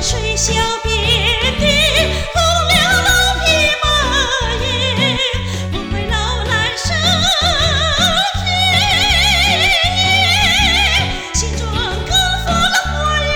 水小遍地，红了老匹马耶，不归老来生天心中更发了火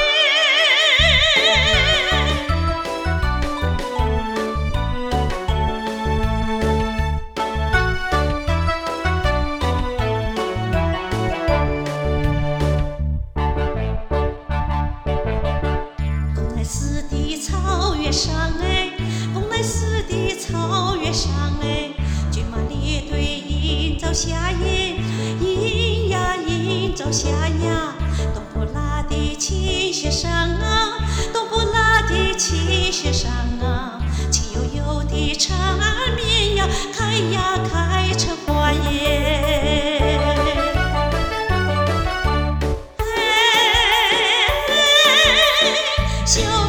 死的草原上哎，蓬莱寺的草原上哎，骏马列队迎朝霞耶，迎呀迎朝霞呀，东不拉的琴弦上啊，东不拉的琴弦上啊，情悠悠的缠绵呀，开呀开成花耶。小